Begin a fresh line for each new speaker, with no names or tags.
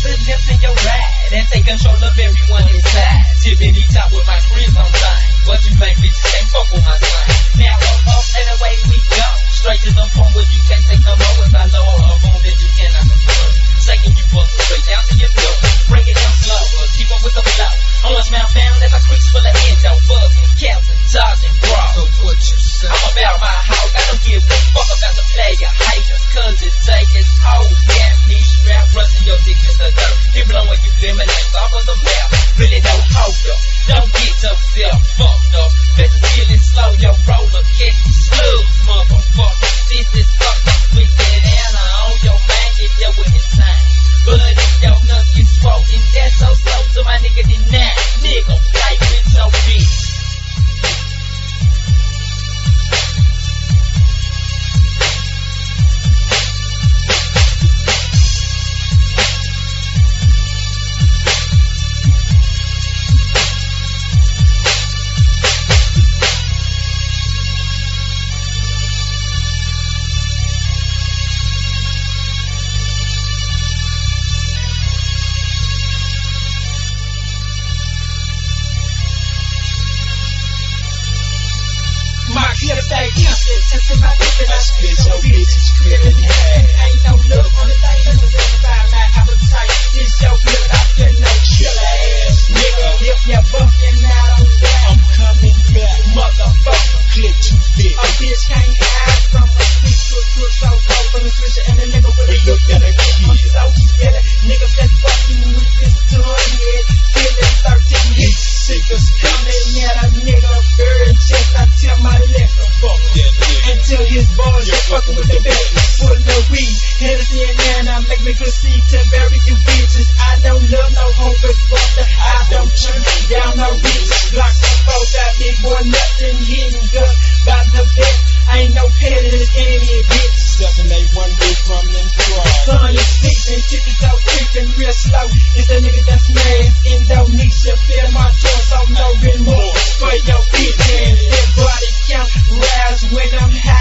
the left in your ride and take control of everyone inside. Tippity top with my friends on time. What you think, bitches can't fuck with my son? Now up and away we go. Straight to the point where you can't take no more. If I lower a phone that you cannot control. Shaking you up straight down to your floor. Bring it down slower, keep up with the flow. On a smile found as I crease full of endo. Bugs and counts and toss and grow. So what you say? I'm about my hog. I don't give a fuck about the player haters. Cause it take its whole gas knee strap. Rusting your dick in the dirt. Keep blowing you feminine off of the mouth. Really don't hold up. Don't get yourself fucked up. Better feel it slow. Your roller catch slow. Motherfucker. This is fucking sweet that Anna on your mind. If you're with his time. But if your nuts get swollen, that's so slow. So my nigga deny. Nigga, play with your bitch.
I spit your bitches cribbin' ain't no love on the thing, that's a satisfy my appetite. This your blood, I feel no chill ass nigga. If you're bucking out on that, I'm coming back, motherfucker. Click too thick. A bitch can't hide from a street to a so cold from the switcher and a nigga with a look at a kid. I'm so scared, niggas that's fucking with this toy head. Feeling 13 hit seekers coming at a nigga bird chest. I tell my liquor, fuck that nigga. Until his boys get fucking with the belly full of weed. Hennessy and Nana make me proceed to bury you bitches. I don't love no hope, but fuck the I don't turn down no reach. Block the folks out, big boy nothing hitting good by the bed. I ain't no pet in this enemy, bitch. 781 move from them cross. Son, you sleeping, chickens out creeping real slow. It's a nigga that's mad. Indonesia, feel my torso, no remorse for your bitch. And that body count rise when I'm high.